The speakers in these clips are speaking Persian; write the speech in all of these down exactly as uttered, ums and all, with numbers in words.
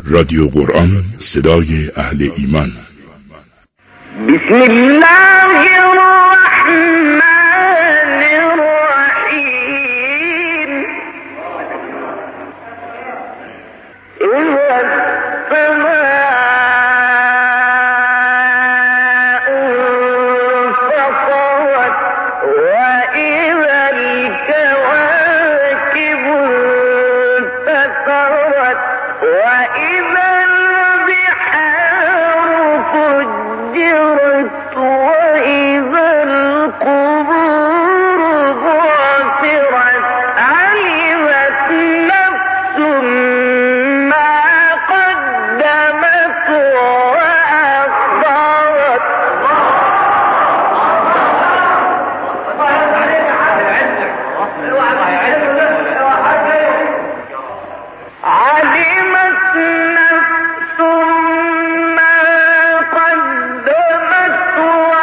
رادیو قرآن، صدای اهل ایمان. بسم الله الرحمن الرحیم. اذا السماء انفطرت واذا الكواكب انتثرت واذا البحار فجرت واذا القبور بعثرت علمت نفس ما قدمت وأخرت. علمت نفس ما قدمت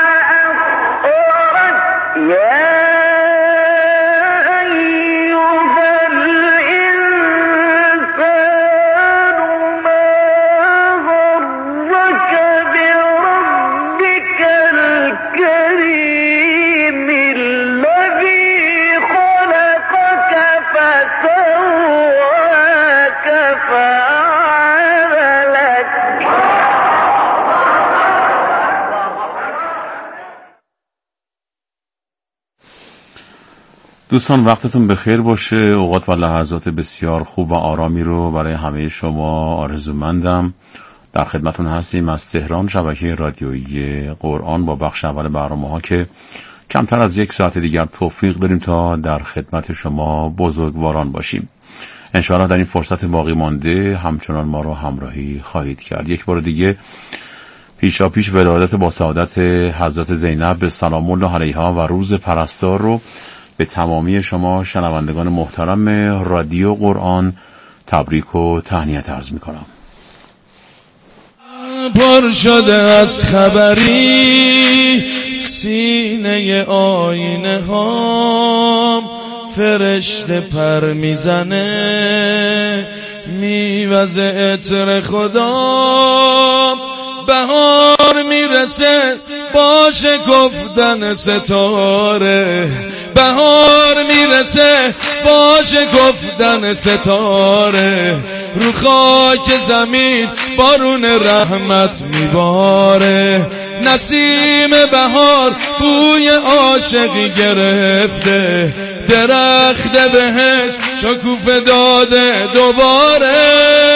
وأخرت. يا أيها الإنسان ما غرك بربك الكريم الذي خلقك فسواك فعدلك. دوستان وقتتون بخیر باشه. اوقات و لحظات بسیار خوب و آرامی رو برای همه شما آرزومندم. در خدمتون هستیم از تهران، شبکه رادیویی قرآن، با بخش اول برنامه ها که کمتر از یک ساعت دیگر توفیق داریم تا در خدمت شما بزرگواران باشیم. انشاءالله در این فرصت باقی مانده همچنان ما رو همراهی خواهید کرد. یک بار دیگه پیشا پیش ولادت با سعادت حضرت زینب سلام الله علیها و روز پرستار رو به تمامی شما شنوندگان محترم رادیو قرآن تبریک و تهنیت عرض می‌کنم. پر شده از خبری سینه آینه ها، فرشته پر میزنه میوزه عطر خدا. بهار میرسه باشه گفتن ستاره، بهار میرسه باشه گفتن ستاره. رو خاک زمین بارون رحمت میباره، نسیم بهار بوی عاشقی گرفته. درخت بهشت شکوفه داده دوباره،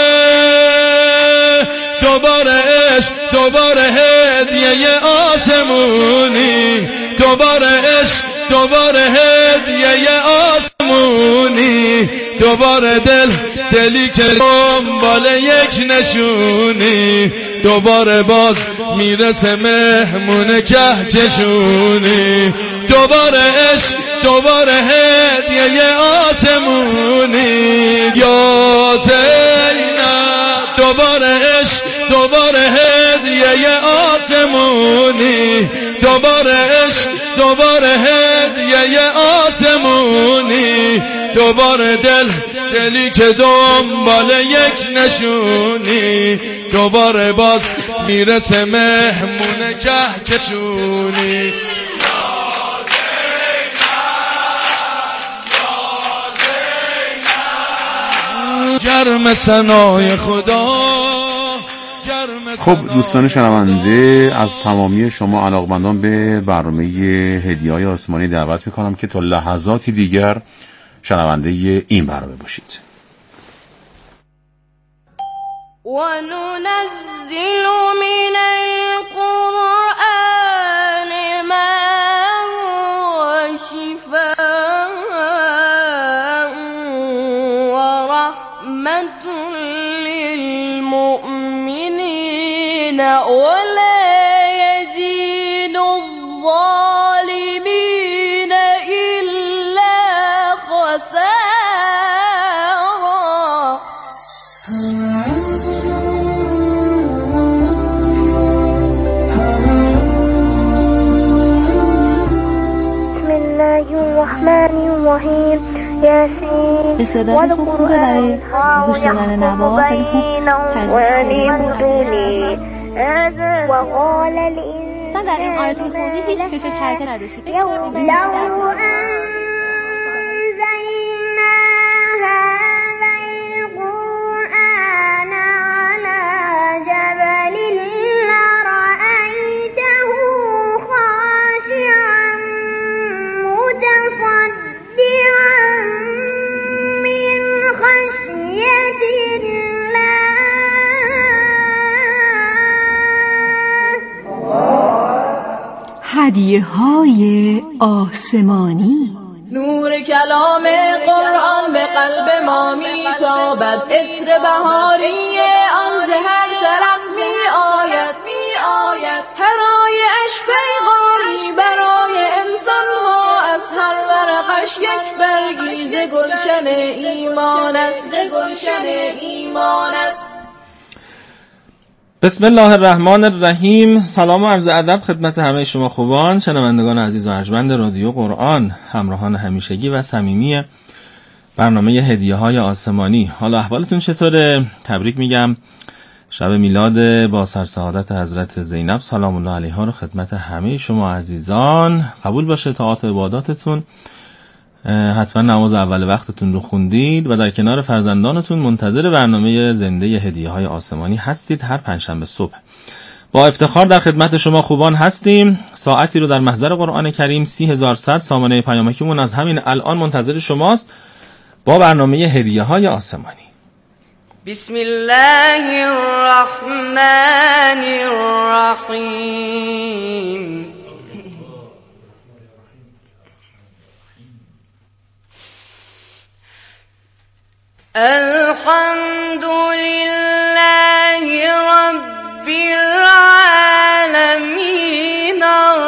دوباره عشق، دوباره هدیه آسمونی، دوباره عشق، دوباره هدیه آسمونی. دوباره دل، دلی که دنبال یک نشونی، دوباره باز میرسه مهمون کهکشونی. دوباره عشق، دوباره هدیه آسمونی. یا زینب دوباره عشق، دوباره هدیه آسمونی. دوباره عشق، دوباره هدیه آسمونی. دوباره دل، دلی که دنبال یک نشونی، دوباره باز میرسه مهمون کهکشونی. گرم ثنای خدا. خب دوستان شنونده، از تمامی شما علاقمندان به برنامه هدیه‌های آسمانی دعوت میکنم که تا لحظاتی دیگر شنونده این برنامه باشید. وَنُنَزِّلُ مِنَ الْقُرْآنِ مَا هُوَ شِفَاءٌ وَرَحْمَةٌ لِّلْمُؤْمِنِينَ وَلَا يَزِيدُ الظَّالِمِينَ إِلَّا خَسَارًا. بسم الله الرحمن الرحیم. الرحیم یاسین استعدادش خوب خوبه برای گوش دادن نوا، خیلی خوب تجربه وقال مثلا در این آیت خوندی هیچ کشش حرکت نداشتی. لو أنزلنا هذا القرآن على جبل لرأيته خاشعا متصدعا من خشية الله. هدیه‌های آسمانی. نور کلام قرآن به قلب ما میتابد، عطر بهاری آن ز هر طرف می آید می آید هرایش پیغامی برای انسان ها، از هر ورقش یک برگی ز گلشن ایمان است، ز گلشن ایمان است. بسم الله الرحمن الرحیم. سلام و عرض ادب خدمت همه شما خوبان، شنوندگان عزیز و ارجمند رادیو قرآن، همراهان همیشگی و صمیمی برنامه هدیه‌های آسمانی. حالا احوالتون چطوره؟ تبریک میگم شب میلاد با سرسعادت حضرت زینب سلام الله علیها رو خدمت همه شما عزیزان. قبول باشه طاعات و عباداتتون. حتما نماز اول وقتتون رو خوندید و در کنار فرزندانتون منتظر برنامه زنده هدیه‌های آسمانی هستید. هر پنجشنبه صبح با افتخار در خدمت شما خوبان هستیم. ساعتی رو در محضر قرآن کریم سی هزار و صد سامانه پیامکیمون از همین الان منتظر شماست با برنامه هدیه‌های آسمانی. بسم الله الرحمن الرحیم. الحمد لله رب العالمين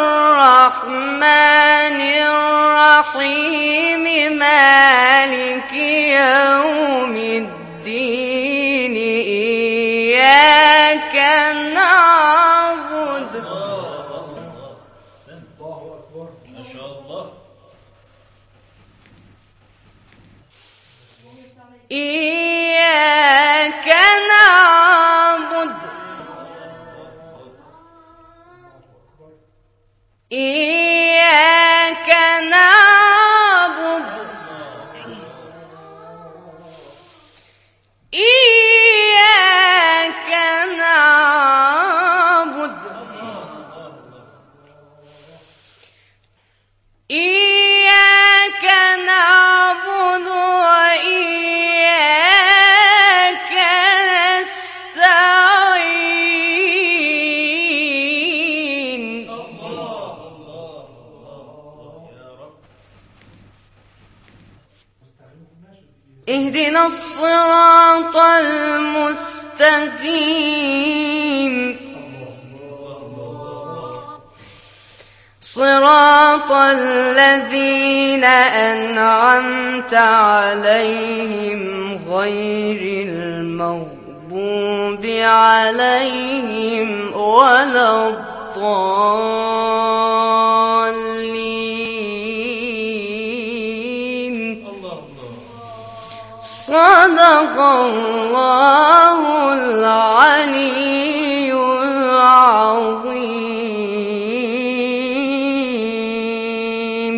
الرحمن الرحيم مالك يوم الدين إياك نعبد إياك نعبد إياك نعبد إياك نعبد إياك نعبد وإياك نستعين. اهدنا الصراط المستقيم صراط الذين أنعمت عليهم غير المغضوب عليهم ولا الضالين. صدق الله العلي العظيم.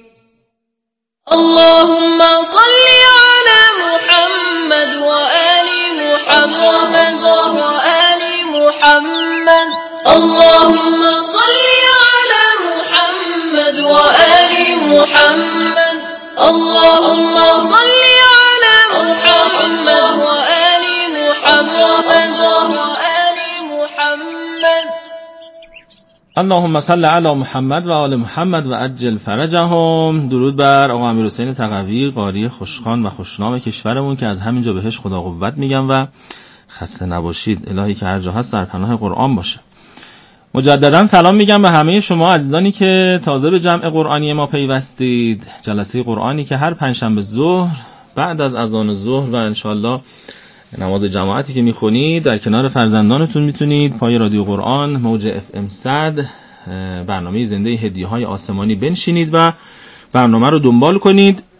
اللهم صل على محمد وآل محمد وآل محمد. اللهم صل على محمد وآل محمد. اللهم صل على محمد وآل محمد وآل محمد. اللهم صل علی محمد و آل محمد و عجل فرجهم. درود بر آقا امیرحسین تقوی قاری خوشخوان و خوشنام کشورمون که از همینجا بهش خدا قوت میگم و خسته نباشید. الهی که هر جا هست در پناه قرآن باشه. مجددا سلام میگم به همه شما عزیزانی که تازه به جمع قرآنی ما پیوستید. جلسه قرآنی که هر پنجشنبه ظهر بعد از اذان ظهر و انشالله نماز جماعتی که میخونید در کنار فرزندانتون میتونید پای رادیو قرآن موج اف ام صد برنامه زنده هدیه‌های آسمانی بنشینید و برنامه رو دنبال کنید.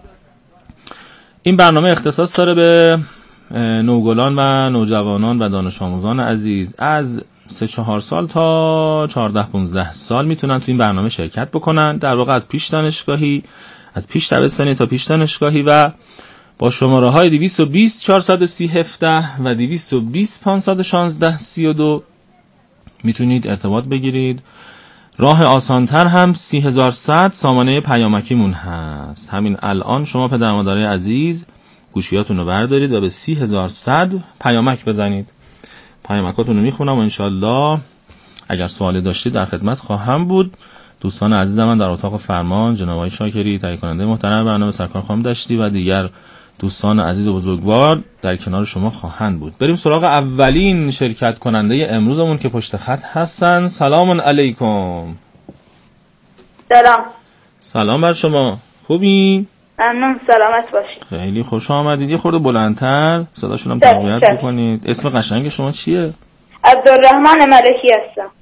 این برنامه اختصاص داره به نوگلان و نوجوانان و دانش آموزان عزیز از سه چهار سال تا چهارده پونزده سال میتونن تو این برنامه شرکت بکنن، در واقع از پیش دانشگاهی، از پیش دبستانی تا پیش دانشگاهی، و با شماره های دویست و بیست چهارصد و سی هفده و دویست و بیست پانصد و شانزده سی و دو میتونید ارتباط بگیرید. راه آسانتر هم سی هزار و صد سامانه پیامکیمون هست. همین الان شما پدر مادرای عزیز گوشیاتون رو بردارید و به سی هزار و صد پیامک بزنید. پیامکاتون رو میخونم و انشالله اگر سوالی داشتید در خدمت خواهم بود. دوستان عزیزم من در اتاق فرمان، جناب آقای شاکری تهیه کننده محترم برنامه، سرکار خانم دشتی و دیگر دوستان عزیز و بزرگوار در کنار شما خواهند بود. بریم سراغ اولین شرکت کننده امروزمون که پشت خط هستن. سلام علیکم. سلام. سلام بر شما. خوبی؟ ممنون، سلامت باشید. خیلی خوش آمدید. یه خورده بلندتر صداشون هم تقویت بکنید. اسم قشنگ شما چیه؟ عبدالرحمن ملکی هستم.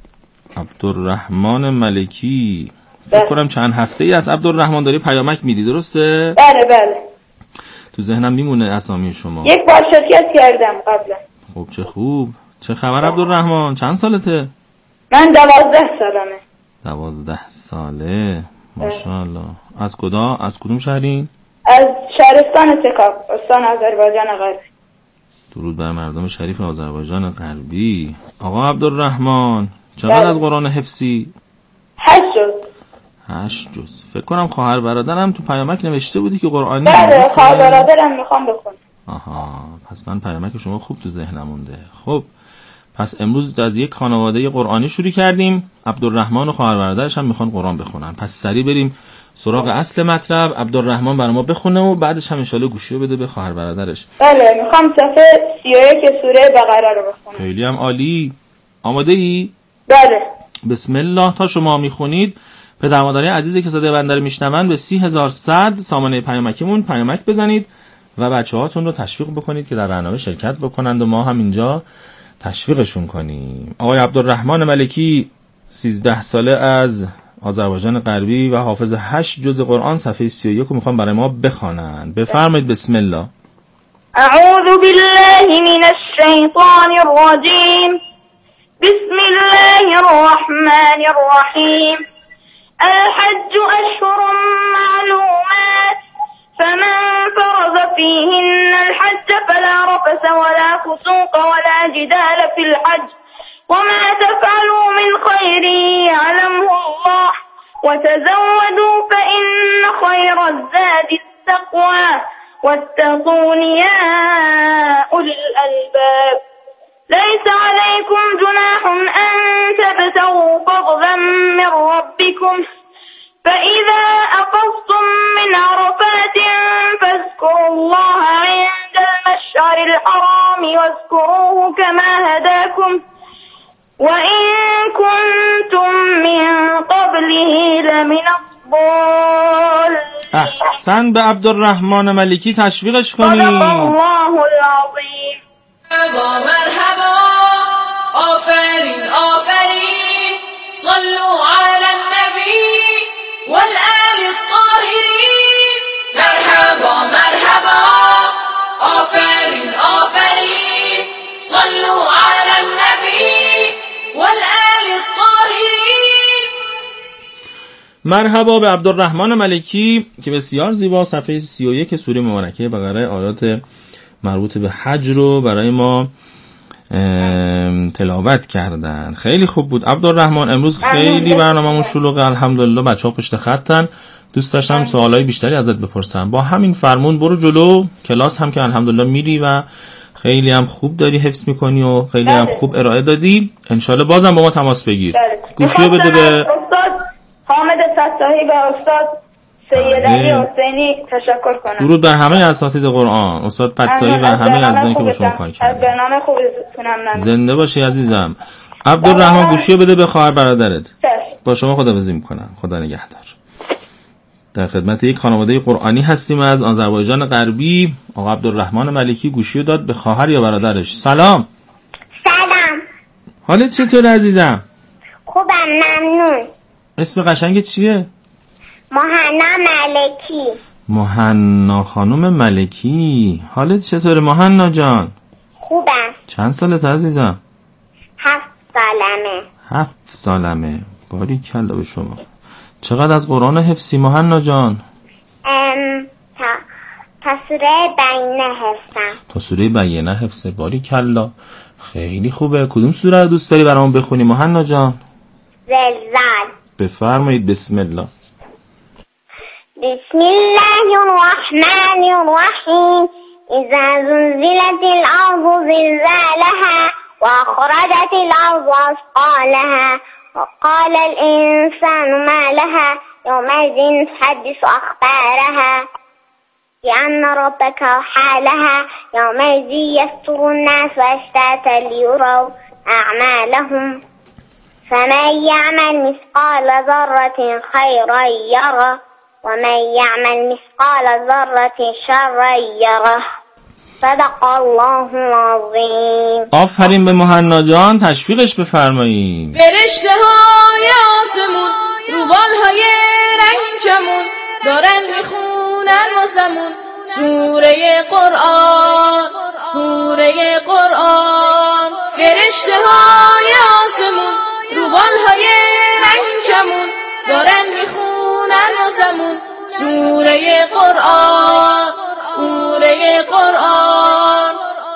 عبدالرحمن ملکی. فکر کنم چند هفته ای از عبدالرحمن داری پیامک میدی، درسته؟ بله بله. تو ذهنم میمونه اسامی شما. یک بار شرکت کردم قبلا. خب چه خوب. چه خبر عبدالرحمن؟ چند سالته؟ من دوازده سالمه. دوازده ساله. ماشاءالله. از کجا؟ از کدوم شهری؟ از شهرستان تکاب، استان آذربایجان غربی. درود بر مردم شریف آذربایجان غربی. آقا عبدالرحمن چقدر از قرآن حفظی؟ هشت جز. هشت جز. فکر کنم خواهر برادرم تو پیامک نوشته بودی که قرآنی. بله خواهر برادرم میخوام بخونم. آها، پس من پیامک شما خوب تو ذهنم مونده. خب پس امروز از یک خانواده قرآنی شروع کردیم. عبدالرحمن و خواهر برادرش هم میخوان قرآن بخونن. پس سریع بریم سراغ اصل مطلب. عبدالرحمن برای ما بخونه و بعدش هم انشالله گوشیو بده به خواهر برادرش. بله میخوام صفحه سی و یک سوره بقره رو بخونم. خیلی هم عالی. آماده ای؟ بله. بسم الله. تا شما میخونید پدر مادرای عزیزی که صدای بنده رو میشنون به سی هزار و صد سامانه پیامکیمون پیامک بزنید و بچه‌هاتون رو تشویق بکنید که در برنامه شرکت بکنند و ما هم اینجا تشویقشون کنیم. آقای عبدالرحمن ملکی سیزده ساله از آذربایجان غربی و حافظ هشت جز قرآن صفحه سی و یک رو میخوام برای ما بخوانند. بفرمایید. بسم الله. اعوذ بالله من الشیطان الرجیم. بسم الله الرحمن الرحیم. الحج اشهر معلومات فمن فرض فيهن الحج فلا رفث ولا فسوق ولا جدال في الحج وما تفعلوا من خير يعلمه الله وتزودوا فإن خير الزاد التقوى واتقون يا أولي الألباب. ليس عليكم جناح أن تبتغوا فضلا من ربكم فإذا أفضتم من عرفات فاذكروا الله عند المشعر الحرام واذكروه كما هداكم وإن كنتم من قبله لمن الضالين. احسن به عبدالرحمن ملکی تشویقش کنید. صدق الله العظیم. مرحبا مرحبا آفرین آفرین صلوا على النبي والآل الطاهرين. مرحبا مرحبا آفرین آفرین صلوا على النبي والآل الطاهرین. مرحبا به عبدالرحمن ملکی که بسیار زیبا صفحه سی و یک سوره مبارکه بقره آیات مربوط به حج رو برای ما تلاوت کردن. خیلی خوب بود عبدالرحمن. امروز خیلی برنامه‌مون شلوغه الحمدلله. بچه‌ها پشت خطن. دوست داشتم سوالای بیشتری ازت بپرسم. با همین فرمون برو جلو. کلاس هم که الحمدلله میری و خیلی هم خوب داری حفظ میکنی و خیلی هم خوب ارائه دادی. انشالله بازم با ما تماس بگیر. گوشیو بده به استاد حامد فتاحی و استاد سید علی حسینی تشکر کنم. درود بر همه اساتید قرآن، استاد فتاحی و همه عزیزانی که با شما کار کردن. از برنامه خوبتونم ممنون. زنده باشی عزیزم. عبدالرحمن گوشیو بده به خواهر برادرت. با شما خداحافظی میکنم. خدا نگهدار. در خدمت یک خانواده قرآنی هستیم از آذربایجان غربی. آقا عبدالرحمن ملکی گوشیو داد به خواهر یا برادرش. سلام. سلام. حالت چطوره عزیزم؟ خوبم ممنون. اسم قشنگت چیه؟ مهنا ملکی. مهنا خانم ملکی، حالت چطوره مهنا جان؟ خوبم. چند سالت عزیزم؟ هفت سالمه. هفت سالمه. باریکلا به شما. چقدر از قرآن حفظی مهنا جان؟ ام تا تا سوره بینه حفظم. تا سوره بینه حفظه. باریکلا، خیلی خوبه. کدوم سوره رو دوست داری برامون بخونی مهنا جان؟ زلزال. بفرمایید. بسم الله. بسم الله الرحمن الرحیم. اذا زلزلت الارض زلزالها واخرجت الارض اثقالها وقال الانسان ما لها يومئذ تحدث اخبارها بأن ربك أوحى لها يومئذ يستر الناس أشتاتا ليروا أعمالهم فمن يعمل مثقال ذرة خيرا يره ومن يعمل مثقال ذرة شرا يره. صدق الله العظیم. آفرین به مهنا جان، تشویقش بفرمایید. فرشته های آسمون روبال های رنگ چمون دارن میخونن واسمون سوره قرآن سوره قرآن. فرشته های آسمون روبال های رنگ چمون دارن میخونن واسمون سوره قرآن سوره قرآن.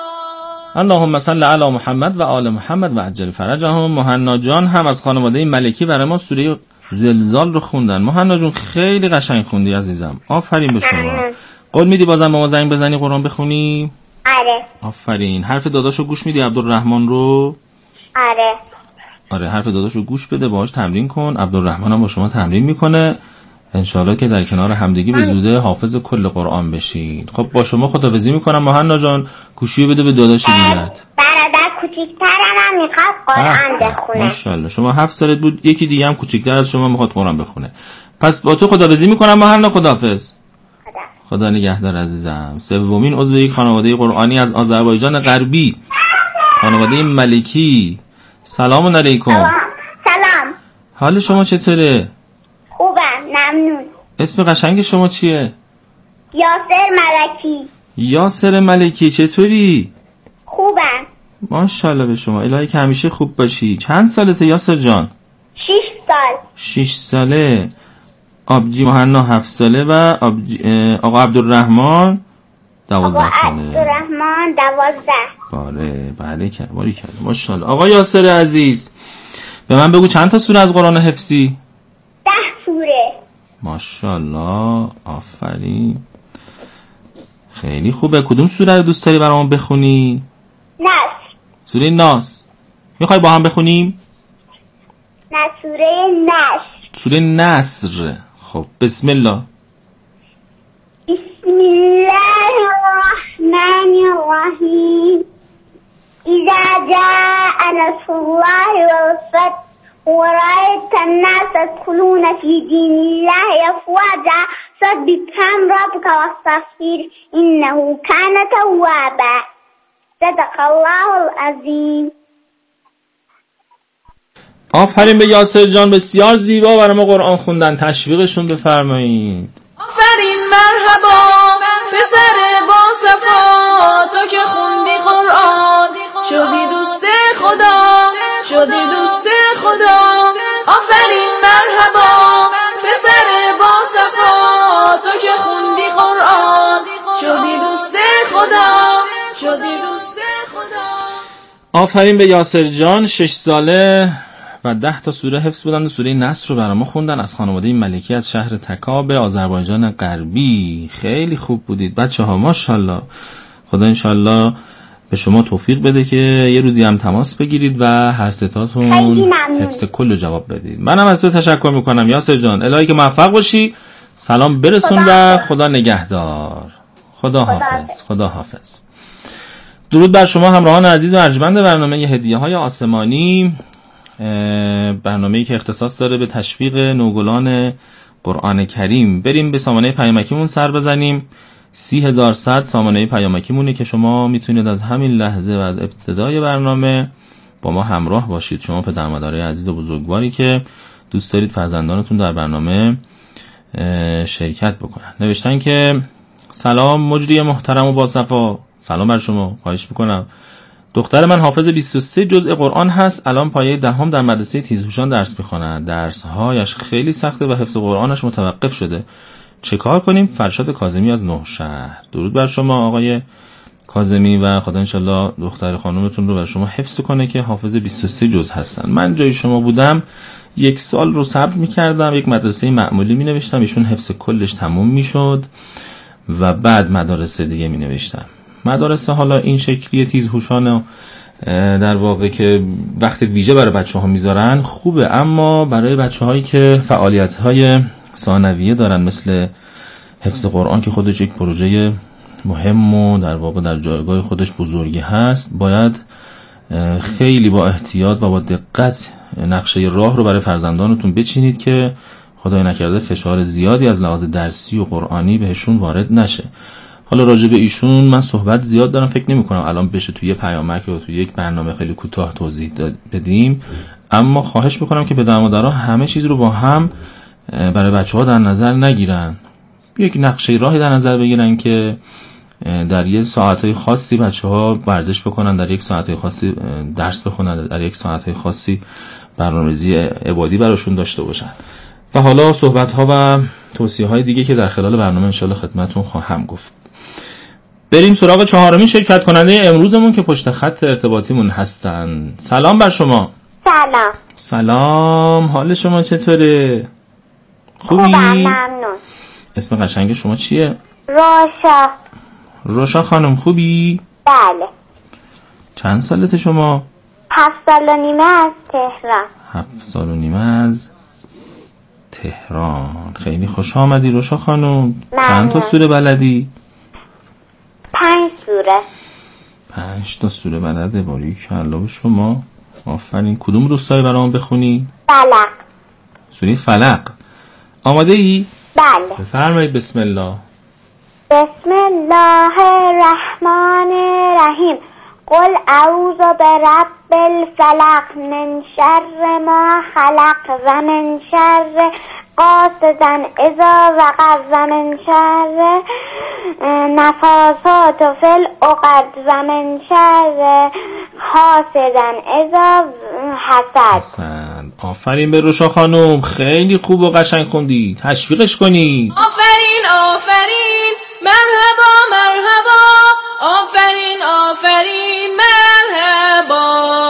اللهم صل علی محمد و آل محمد و عجل فرجهم. مهنا جان هم از خانواده ملکی برای ما سوره زلزال رو خوندن. مهنا جون خیلی قشنگ خوندی عزیزم. آفرین به شما. قول میدی بازم با ما زنگ بزنی قرآن بخونی؟ آره. آفرین. حرف داداشو گوش میدی عبدالرحمن رو؟ آره. آره حرف داداشو گوش بده، باهاش تمرین کن. عبدالرحمن هم با شما تمرین میکنه. انشالله که در کنار همدیگی به زوده حافظ کل قرآن بشید. خب با شما خداحافظی میکنم مهنا جان. گوشیو بده به داداش دیگت. برادر کوچیک‌ترم هم میخواد قرآن بخونه. ماشاءالله. شما هفت سالت بود، یکی دیگه هم کوچیک‌تر از شما میخواد قرآن بخونه. پس با تو خداحافظی میکنم مهنا. خداحافظ. خدا نگهدار عزیزم. سومین عضو یک خانواده قرآنی از آذربایجان غربی، خانواده ملکی. سلام علیکم. سلام. حال شما چطوره؟ خوبم ممنون. اسم قشنگ شما چیه؟ یاسر ملکی. یاسر ملکی. چطوری؟ خوبم. ماشاءالله به شما. الهی که همیشه خوب باشی. چند سالته یاسر جان؟ شش سال. شش ساله. آبجی مهنا هفت ساله و آبجی آقا عبدالرحمن دوازده ساله. آقا عبدالرحمن دوازده. بله بله که باری کرد. ماشاءالله. آقا یاسر عزیز به من بگو چند تا سوره از قرآن حفظی؟ ده سوره. ماشاءالله. آفرین. خیلی خوبه. کدوم سوره رو دوست داری برامون بخونی؟ نصر. سوره ناس. میخوای با هم بخونیم؟ نه سوره نصر. سوره نصر. خب بسم الله. بسم الله الرحمن الرحیم. اذا جاء نصر الله والفتح ورأيت الناس يدخلون في دين الله أفواجا فسبح ربك واستغفره إنه كان توابا. صدق الله العظیم. آفرین به یاسر جان، بسیار زیبا برای ما قرآن خوندن. تشویقشون بفرمایید. آفرین مرحبا پسر با صفا تو که خوندی قرآن شدی دوست خدا شدی دوست خدا. آفرین مرحبا پسر با صفا تو که خوندی قرآن شدی دوست خدا شدی دوست خدا. آفرین به یاسر جان. شش ساله و ده تا سوره حفظ بودن و سوره نصر رو برای ما خوندن از خانواده ملکی از شهر تکاب آذربایجان غربی. خیلی خوب بودید بچه ها. ماشاءالله. خدا انشالله به شما توفیق بده که یه روزی هم تماس بگیرید و هر ستاتون حفظ کل جواب بدید. منم از تو تشکر میکنم یاسر جان. الهی که موفق باشی. سلام برسون و خدا نگهدار. خدا حافظ. خدا حافظ. درود بر شما همراهان عزیز و ارجمند برنامه هدیه های آسمانی، برنامه‌ای که اختصاص داره به تشویق نوگلان قرآن کریم. بریم به سامانه پیامکیمون سر بزنیم. سی هزار و صد سامانه پیامکیمونه که شما میتونید از همین لحظه و از ابتدای برنامه با ما همراه باشید. شما پدر مادرای عزیز و بزرگواری که دوست دارید فرزندانتون در برنامه شرکت بکنن. نوشتن که سلام مجری محترم و باصفا، سلام بر شما، خواهش میکنم. دختر من حافظ بیست و سه جزء قرآن هست، الان پایه دهم در مدرسه تیزهوشان درس میخواند. درسهایش خیلی سخته و حفظ قرآنش متوقف شده. چه کار کنیم؟ فرشاد کاظمی از نه شهر. درود بر شما آقای کاظمی و خدا انشالله دختر خانومتون رو بر شما حفظ کنه که حافظ بیست و سه جزء هستن. من جای شما بودم یک سال رو صبر میکردم، یک مدرسه معمولی مینوشتم، ایشون حفظ کلش تموم میشد و بعد مدارس دیگه مینوشتم. مدارس حالا این شکلی تیزهوشان در واقع که وقت ویژه برای بچه ها میذارن خوبه، اما برای بچه هایی که فعالیت های ثانویه دارن مثل حفظ قرآن که خودش یک پروژه مهم و در واقع در جایگاه خودش بزرگی هست، باید خیلی با احتیاط و با دقت نقشه راه رو برای فرزندانتون بچینید که خدای نکرده فشار زیادی از لحاظ درسی و قرآنی بهشون وارد نشه. حالا راجع به ایشون من صحبت زیاد دارم، فکر نمی کنم الان بشه توی یه پیامک یا توی یک برنامه خیلی کوتاه توضیح بدیم، اما خواهش میکنم که پدر مادرها همه چیز رو با هم برای بچه ها در نظر نگیرن، یک نقشه راهی در نظر بگیرن که در یک ساعتهای خاصی بچه ها ورزش بکنن، در یک ساعتهای خاصی درس بخونن، در یک ساعتهای خاصی برنامه‌ریزی عبادی براشون داشته باشن. و حالا صحبت ها و توصیه های دیگه که در خلال برنامه انشالله خدمتون خواهم گفت. بریم سراغ چهارمین شرکت کننده امروزمون که پشت خط ارتباطیمون هستن. سلام بر شما. سلام. سلام، حال شما چطوره؟ خوبی؟ خوبم، ممنون. اسم قشنگ شما چیه؟ روشا. روشا خانم، خوبی؟ بله. چند سالته شما؟ هفت سال و نیمه از تهران. هفت سال و نیمه از تهران. خیلی خوش آمدی روشا خانم. چند تا سوره بلدی؟ پنج سوره. پنج تا سوره بلده، باریکلا به شما. آفرین. کدوم دوست داری برام بخونی؟ فلق. سوره فلق. آماده ای؟ بله. بفرمایید. بسم الله. بسم الله الرحمن الرحیم. قل اعوذ برب الفلق من شر ما خلق و من شر غاسق اذا وقب و من شر نفاثات فی العقد و من شر حاسد اذا حسد. حسن. آفرین به روشا خانم، خیلی خوب و قشنگ خوندی، تشویقش کنی. آفرین آفرین، مرحبا مرحبا، آفرین آفرین، مرحبا،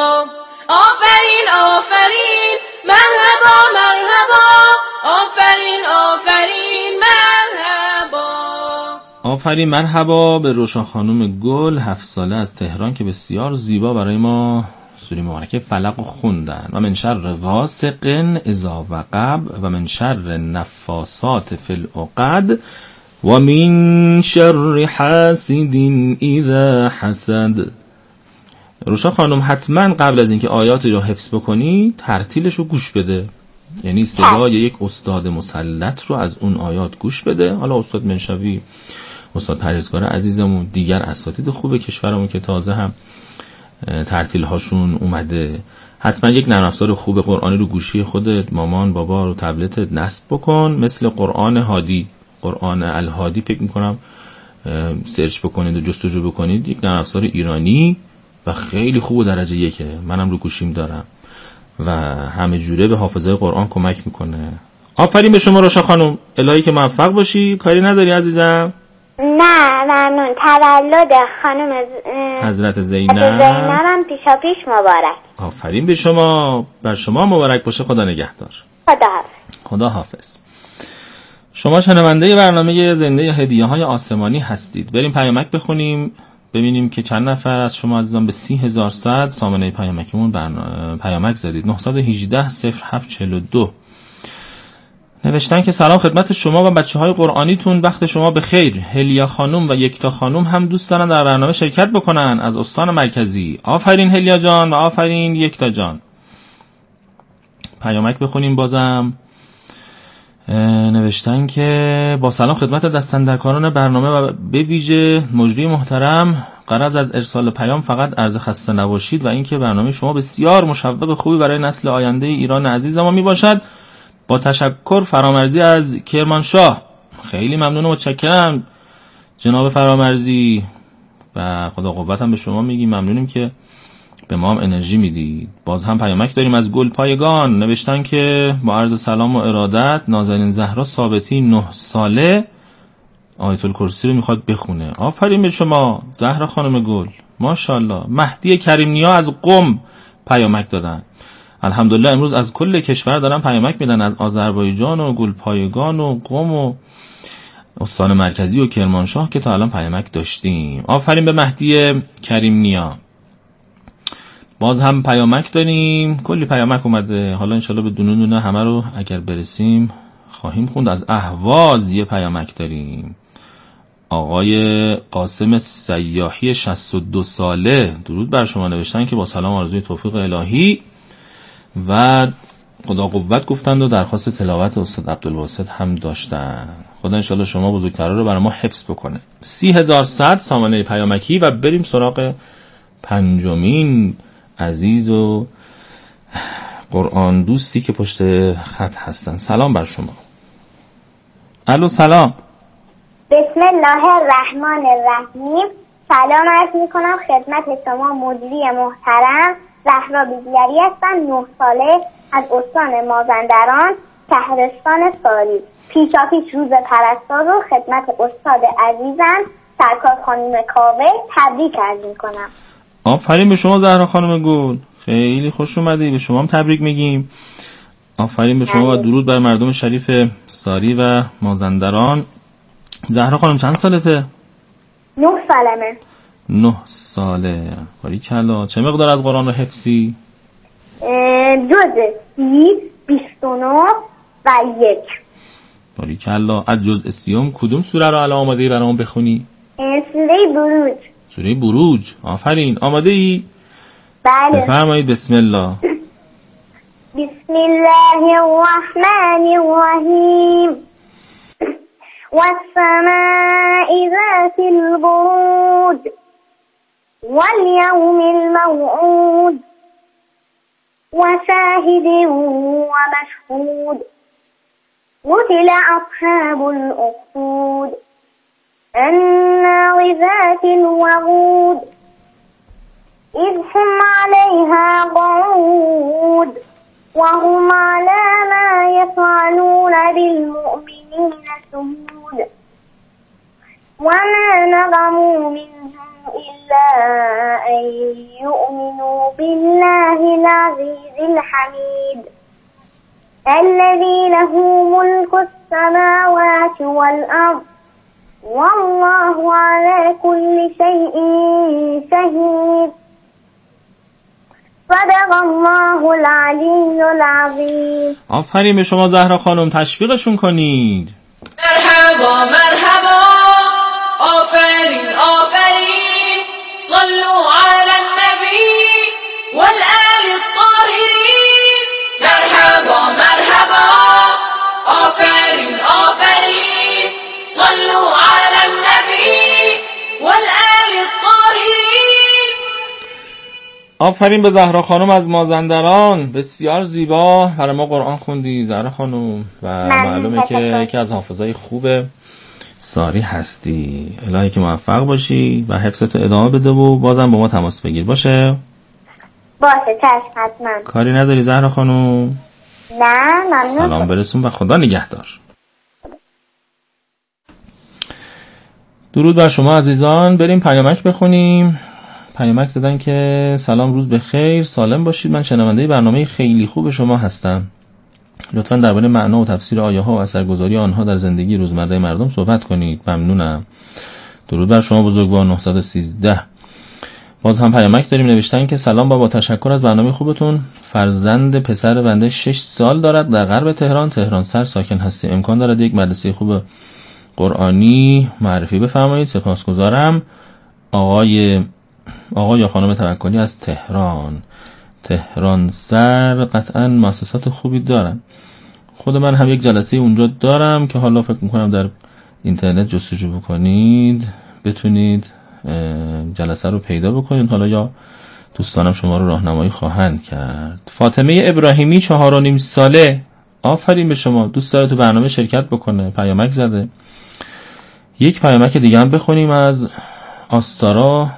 آفرین آفرین، مرحبا مرحبا، آفرین آفرین، مرحبا. آفرین مرحبا به روشا خانم گل، هفت ساله از تهران که بسیار زیبا برای ما سوره مبارکه فلق خوندن. و من شر غاسق اذا وقب و من شر نفاثات فی العقد و من شر حاسد اذا حسد. روشا خانم حتما قبل از اینکه آیات رو حفظ بکنی ترتیلش رو گوش بده، یعنی صدای یک استاد مسلط رو از اون آیات گوش بده. حالا استاد منشوی، استاد پرهیزگار عزیزمون، دیگر اساتید خوب کشورمون که تازه هم ترتیل هاشون اومده، حتما یک نرم افزار خوب قرآنی رو گوشی خودت، مامان، بابا رو تبلتت نصب بکن، مثل قرآن هادی، قرآن الهادی فکر میکنم سرچ بکنید و جستجو بکنید، یک نرم افزار ایرانی و خیلی خوب و درجه یکه، منم رو گوشیم دارم و همه جوره به حافظه قرآن کمک میکنه. آفرین به شما روشا خانم، الهی که موفق باشی. کاری نداری عزیزم؟ نه ممنون. تولد خانم حضرت زینب زینبم پیشا پیش مبارک. آفرین به شما، بر شما مبارک باشه. خدا نگهدار. خدا حافظ. خدا حافظ. شما شنونده برنامه زنده هدیه های آسمانی هستید. بریم پیامک بخونیم ببینیم که چند نفر از شما عزیزان به سی هزار صد سامانه پیامکمون برنامه پیامک زدید. نه یک هشت صفر هفت چهار دو نوشتن که سلام خدمت شما و بچه های قرآنیتون، وقت شما بخیر. هلیا خانم و یکتا خانم هم دوست دارن در برنامه شرکت بکنن از استان مرکزی. آفرین هلیا جان و آفرین یکتا جان. پیامک بخونیم بازم. نوشتن که با سلام خدمت دستاندرکاران برنامه و به ویژه مجری محترم، غرض از ارسال پیام فقط عرض خسته نباشید و اینکه برنامه شما بسیار مشوق خوبی برای نسل آینده ایران عزیز ما می باشد. با تشکر فرامرزی از کرمانشاه. خیلی ممنون و متشکرم جناب فرامرزی و خدا قوت هم به شما میگیم. ممنونیم که به ما هم انرژی میدید. باز هم پیامک داریم از گل پایگان، نوشتن که با عرض سلام و ارادت نازنین زهرا ثابتی نه ساله آیت الکرسی رو میخواد بخونه. آفرین به شما زهرا خانم گل، ماشاءالله. مهدی کریم نیا از قم پیامک دادن. الحمدلله امروز از کل کشور دارن پیامک میدن، از آذربایجان و گل پایگان و قم و استان مرکزی و کرمانشاه که تا الان پیامک داشتیم. آفرین به مهدی کریم نیا. باز هم پیامک داریم، کلی پیامک اومده. حالا انشالله به دونه دونه همه رو اگر برسیم خواهیم خوند. از اهواز یه پیامک داریم، آقای قاسم سیاحی شصت و دو ساله درود بر شما، نوشتن که با سلام آرزوی توفیق الهی و خدا قوت گفتند و درخواست تلاوت استاد عبدالواسط هم داشتن. خدا انشالله شما بزرگترها رو برای ما حفظ بکنه. سی هزار و صد سامانه پیامکی و بریم سراغ پنجمین عزیز و قرآن دوستی که پشت خط هستن. سلام بر شما. الو سلام. بسم الله الرحمن الرحیم. سلام عرض می کنم خدمت شما مدیری محترم. زهرا بیزیاری هستم، نه ساله، از استان مازندران، شهرستان ساری. پیشا پیش روز پرستار رو خدمت استاد عزیزم سرکار خانم کاوه تبریک عرض می کنم. آفرین به شما زهرا خانم گل، خیلی خوش اومدی. به شما هم تبریک میگیم. آفرین به شما و درود بر مردم شریف ساری و مازندران. زهرا خانم چند سالته؟ نه سالمه. نه ساله. باریکلا. چه مقدار از قرآن رو حفظی؟ جز سی، بیست و نه و یک. باریکلا. از جزء سیوم کدوم سوره رو الان آماده ای برام بخونی؟ سوره بروج. سوره بروج. آفرین. آماده ای؟ بله. بفرمایید. بسم الله. بسم الله الرحمن الرحیم. والسماء ذات البروج واليوم الموعود وشاهد ومشهود قتل أصحاب الأخدود النار ذات الوقود إذ هم عليها قعود وهم على ما يفعلون بالمؤمنين شهود وما نقموا منهم إلا أن يؤمنوا بالله العزيز الحميد الذي له ملك السماوات والأرض والله على كل شيء شهيد. صدق الله العلی العظیم. آفرین به شما زهرا خانم، تشویقشون کنید. مرحبا مرحبا آفرین آفرین صلوا علی النبی والآل الطاهرین. مرحبا مرحبا آفرین آفرین صلوا علی النبی والآل الطاهرین. آفرین به زهرا خانم از مازندران، بسیار زیبا برای ما قرآن خوندی زهرا خانم و معلومه که یکی از حافظای خوب ساری هستی. الهی که موفق باشی و حفظتو ادامه بده و بازم با ما تماس بگیر. باشه؟ باشه چشم حتما. کاری نداری زهرا خانم؟ نه ممنون. سلام برسون و خدا نگهدار. درود بر شما عزیزان. بریم پیامک بخونیم. پیامک زدن که سلام روز بخیر، سالم باشید. من شنونده برنامه خیلی خوب شما هستم. لطفاً درباره معنا و تفسیر آیه ها و اثرگذاری آنها در زندگی روزمره مردم صحبت کنید. ممنونم. درود بر شما بزرگوار. نهصد و سیزده. باز هم پیامک داریم، نوشتن که سلام با با تشکر از برنامه خوبتون. فرزند پسر بنده شش سال دارد، در غرب تهران تهران سر ساکن هستی. امکان دارد یک مدرسه خوب قرآنی معرفی بفرمایید. سپاسگزارم. آقای آقا یا خانم توکلی از تهران تهران سر قطعا مؤسسات خوبی دارن. خود من هم یک جلسه اونجا دارم که حالا فکر میکنم در اینترنت جستجو بکنید بتونید جلسه رو پیدا بکنید. حالا یا دوستانم شما رو راهنمایی خواهند کرد. فاطمه ابراهیمی چهار و نیم ساله آفرین به شما، دوست داره تو برنامه شرکت بکنه، پیامک زده. یک پیامک دیگه هم بخونیم از آستارا.